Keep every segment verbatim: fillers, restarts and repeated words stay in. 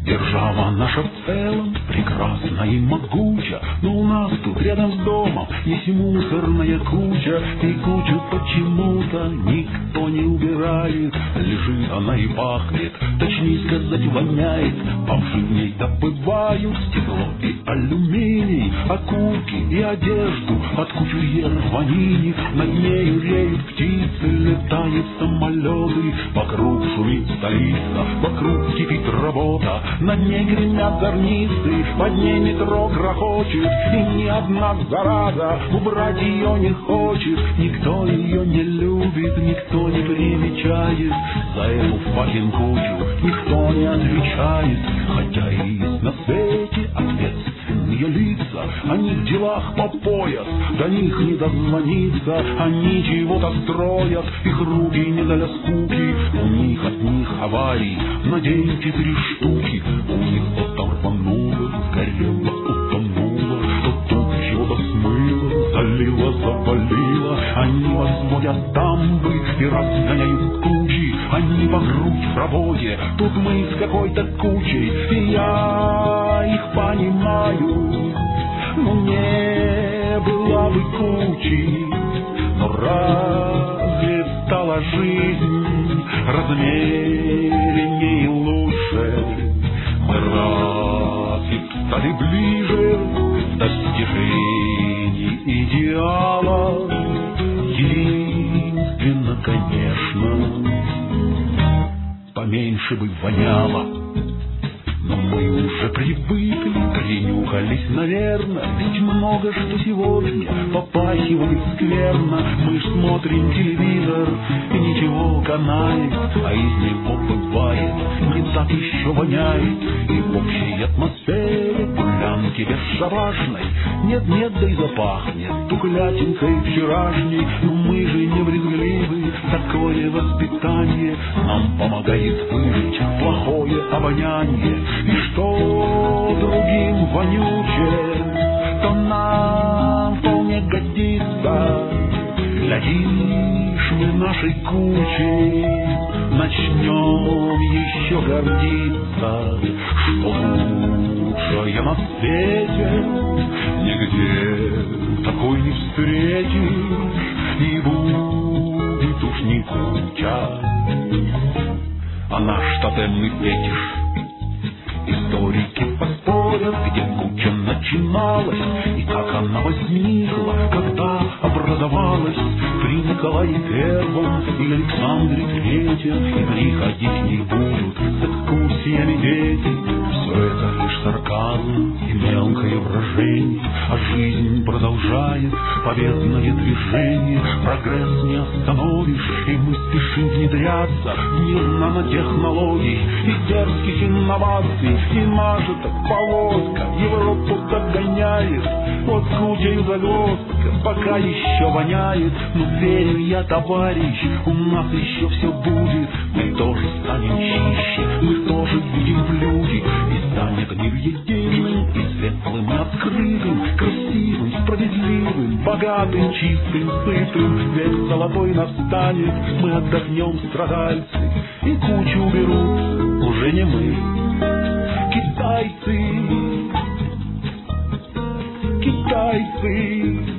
Держава наша в целом прекрасна и могуча, но у нас тут рядом с домом есть мусорная куча, и кучу почему-то никто не убирает. Лежит она и пахнет, точнее сказать воняет. Бомжи в ней добывают стекло и алюминий, окурки и одежду от кучу рванини. Над нею реют птицы, летают самолеты, вокруг шумит столица, вокруг кипит работа. Над ней гремят зорницы, под ней метро грохочет, и ни одна зараза убрать ее не хочет. Никто ее не любит, никто не примечает, за эту факин кучу никто не отвечает. Хотя и есть на свете ответственные лица, они в делах по пояс, до них не дозвониться. Они чего-то строят, их руки не для скуки, у них от них аварий на день четыре штуки. У них то рвануло, сгорело, утонуло, то тут чего-то смыло, залило, завалило. Они возводят дамбы и разгоняют тучи, они по грудь в работе, тут мы с какой-то кучей. И я их понимаю, но не была бы кучей. Но разве стала жизнь размереннее и лучше? Мы разве стали ближе в достижении идеала? Единственно, конечно, поменьше бы воняло. Но мы уже привыкли, принюхались, наверное, ведь много что сегодня попахивает скверно. Мы ж смотрим телевизор, и ничего канает, а из него бывает не так еще воняет. И в общей атмосфере гулянки бесшабашной нет-нет, да и запахнет тухлятинкой вчерашней. Но мы же не брезгливы, такое воспитание нам помогает выжить плохое обоняние. И что другим вонюче, то нам вполне годится. Глядишь, мы нашей кучей начнем еще гордиться, что лучшее на свете нигде такой не встретишь, и будет уж не куча, а наш тотемный фетиш. Историки поспорят, где куча начиналась и как она возникла, когда образовалась при Николае Первом и Александре Третьем. И приходить не будут с экскурсиями дети. Все это лишь сарказм и мелкое выражение, а жизнь продолжает победное движение. Прогресс не остановишь, и мы спешим внедряться в мир нанотехнологий и дерзких инноваций. И наша так повозка Европу догоняет, вот кучей загвоздка пока еще воняет. Но верю я, товарищ, у нас еще все будет. Мы тоже станем чище, мы тоже будем в люди, и станет мир единым, и светлым, и открытым, красивым, справедливым, богатым, чистым, сытым. Век золотой настанет, мы отдохнем, страдальцы, и кучу уберут уже не мы, китайцы, китайцы,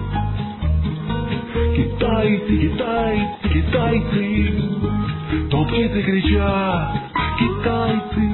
китайцы, китайцы, китайцы. То птицы кричат, китайцы,